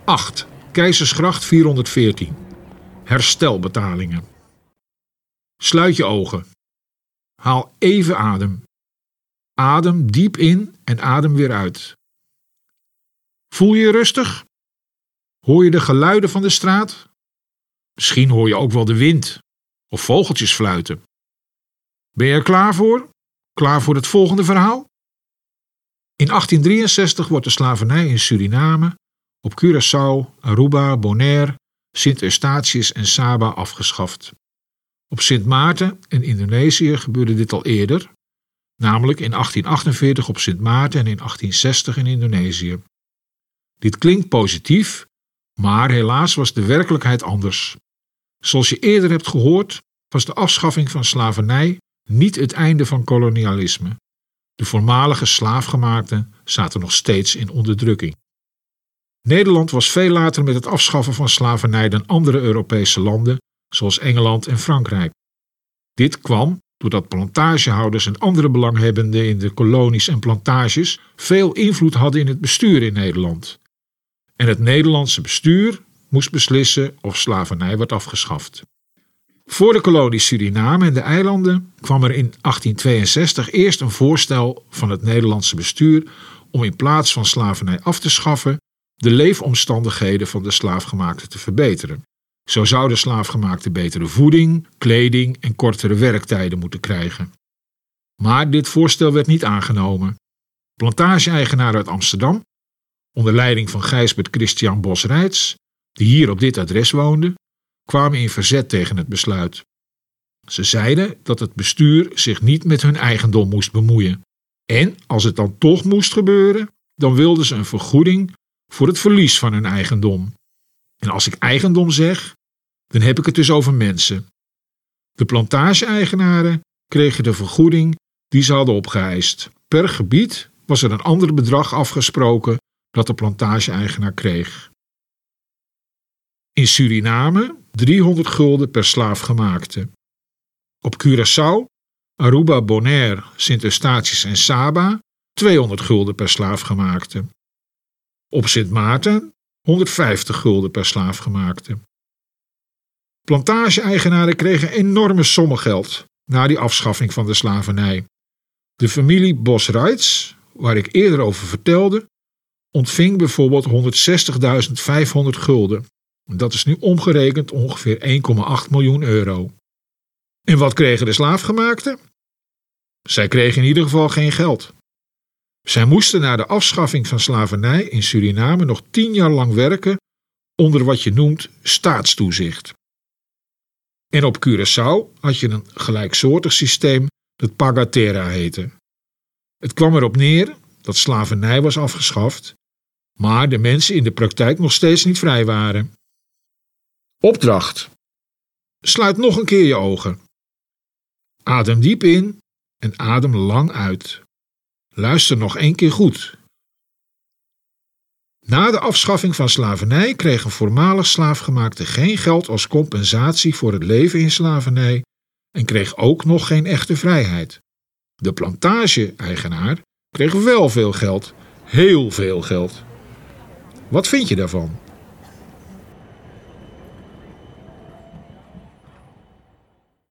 8. Keizersgracht 414. Herstelbetalingen. Sluit je ogen. Haal even adem. Adem diep in en adem weer uit. Voel je je rustig? Hoor je de geluiden van de straat? Misschien hoor je ook wel de wind of vogeltjes fluiten. Ben je er klaar voor? Klaar voor het volgende verhaal? In 1863 wordt de slavernij in Suriname, op Curaçao, Aruba, Bonaire, Sint Eustatius en Saba afgeschaft. Op Sint Maarten in Indonesië gebeurde dit al eerder, namelijk in 1848 op Sint Maarten en in 1860 in Indonesië. Dit klinkt positief, maar helaas was de werkelijkheid anders. Zoals je eerder hebt gehoord, was de afschaffing van slavernij niet het einde van kolonialisme. De voormalige slaafgemaakten zaten nog steeds in onderdrukking. Nederland was veel later met het afschaffen van slavernij dan andere Europese landen, zoals Engeland en Frankrijk. Dit kwam doordat plantagehouders en andere belanghebbenden in de kolonies en plantages veel invloed hadden in het bestuur in Nederland. En het Nederlandse bestuur moest beslissen of slavernij werd afgeschaft. Voor de kolonie Suriname en de eilanden kwam er in 1862 eerst een voorstel van het Nederlandse bestuur om in plaats van slavernij af te schaffen, de leefomstandigheden van de slaafgemaakten te verbeteren. Zo zouden slaafgemaakten betere voeding, kleding en kortere werktijden moeten krijgen. Maar dit voorstel werd niet aangenomen. Plantage-eigenaren uit Amsterdam, onder leiding van Gijsbert Christian Bos-Reitz, die hier op dit adres woonde, kwamen in verzet tegen het besluit. Ze zeiden dat het bestuur zich niet met hun eigendom moest bemoeien. En als het dan toch moest gebeuren, dan wilden ze een vergoeding voor het verlies van hun eigendom. En als ik eigendom zeg, dan heb ik het dus over mensen. De plantage-eigenaren kregen de vergoeding die ze hadden opgeëist. Per gebied was er een ander bedrag afgesproken dat de plantage-eigenaar kreeg. In Suriname 300 gulden per slaafgemaakte. Op Curaçao, Aruba, Bonaire, Sint Eustatius en Saba 200 gulden per slaafgemaakte. Op Sint Maarten 150 gulden per slaafgemaakte. Plantage-eigenaren kregen enorme sommen geld na die afschaffing van de slavernij. De familie Bos-Reitz, waar ik eerder over vertelde, ontving bijvoorbeeld 160.500 gulden. Dat is nu omgerekend ongeveer 1,8 miljoen euro. En wat kregen de slaafgemaakten? Zij kregen in ieder geval geen geld. Zij moesten na de afschaffing van slavernij in Suriname nog 10 jaar lang werken onder wat je noemt staatstoezicht. En op Curaçao had je een gelijksoortig systeem dat paga-terra heette. Het kwam erop neer dat slavernij was afgeschaft, maar de mensen in de praktijk nog steeds niet vrij waren. Opdracht. Sluit nog een keer je ogen. Adem diep in en adem lang uit. Luister nog 1 keer goed. Na de afschaffing van slavernij kregen voormalig slaafgemaakten geen geld als compensatie voor het leven in slavernij en kreeg ook nog geen echte vrijheid. De plantage-eigenaar kreeg wel veel geld, heel veel geld. Wat vind je daarvan?